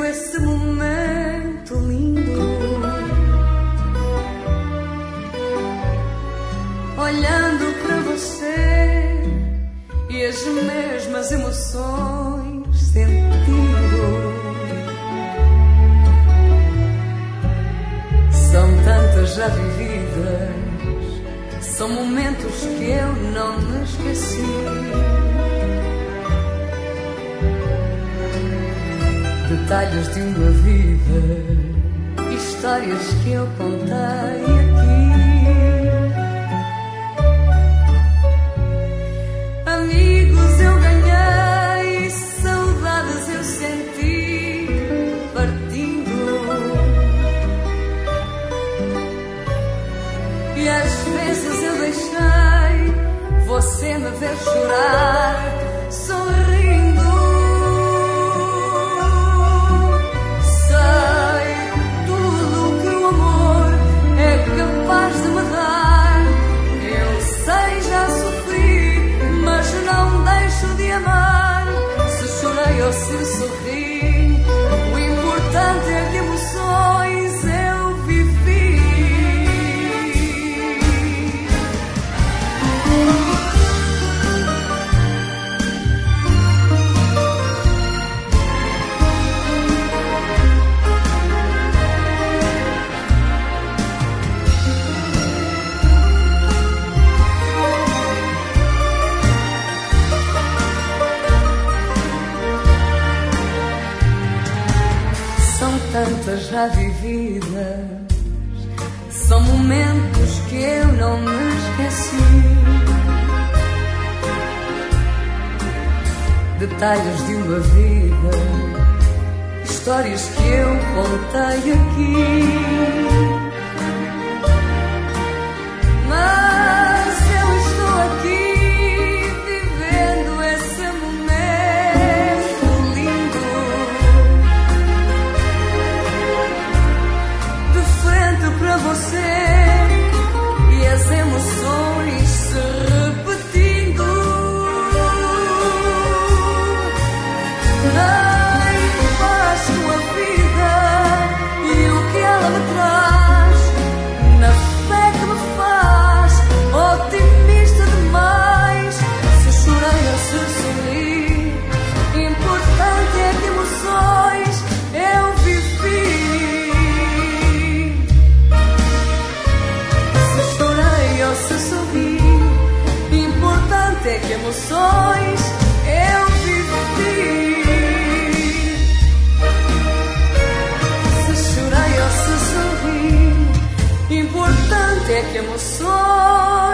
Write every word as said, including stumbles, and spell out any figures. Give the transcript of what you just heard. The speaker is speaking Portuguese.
esse momento lindo, olhando para você e as mesmas emoções sentindo. São tantas já vividas, são momentos que eu não me esqueci. Detalhes de uma vida, histórias que eu contei aqui. Amigos eu ganhei, saudades eu senti partindo. E às vezes eu deixei você me ver chorar, sorrindo. Capaz de me dar, eu sei, já sofri, mas não deixo de amar. Se chorei ou se sorri, o importante é que emoções eu vivi. Tantas já vividas, são momentos que eu não me esqueci. Detalhes de uma vida, histórias que eu contei aqui. Mas eu estou aqui vivendo esse momento lindo, para você e as emoções se repetindo. Nem faz com a vida e o que ela me traz, na fé que me faz otimista demais. Se chorei ou se sorri, importante é que emoções eu vivi. Se sorri, importante é que emoções eu vivi. Se chorei ou se sorri, importante é que emoções